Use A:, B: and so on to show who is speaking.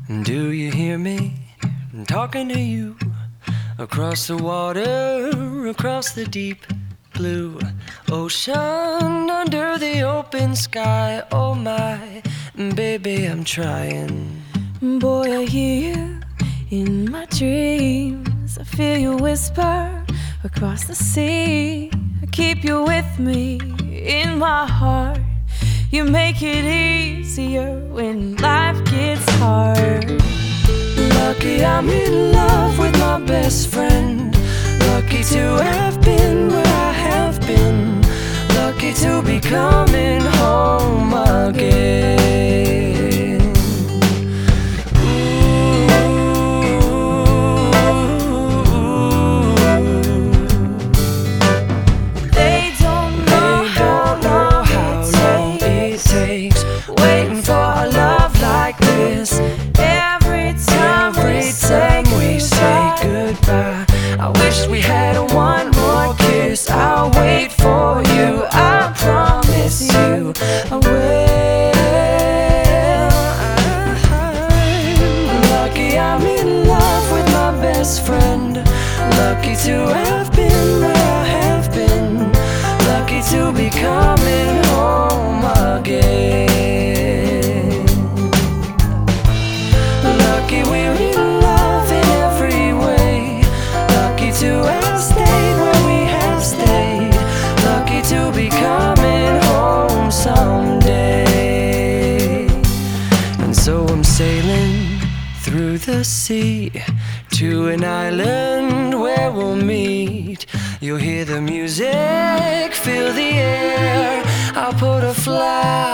A: Do you hear me? I'm talking to you. Across the water, across the deep blue ocean, under the open sky. Oh my, baby, I'm trying.
B: Boy, I hear you in my dreams. I feel you whisper across the sea. I keep you with me in my heart. You make it easier when life gets hard.
A: Lucky I'm in love with my best friend. Lucky to have been where I have been. Lucky to be coming home again.
B: They don't know how long it takes
A: waiting for a love like this.
B: Every time
A: we say goodbye, I wish we had one more kiss. I'll wait for you, I promise you I will. Lucky I'm in love with my best friend. Lucky to have been where I have been. Lucky to be coming home again. Lucky we're in love in every way. Lucky to have stayed where we have stayed. Lucky to be coming home someday. And so I'm sailing through the sea to an island where we'll meet. You'll hear the music, feel the air. I'll put a flag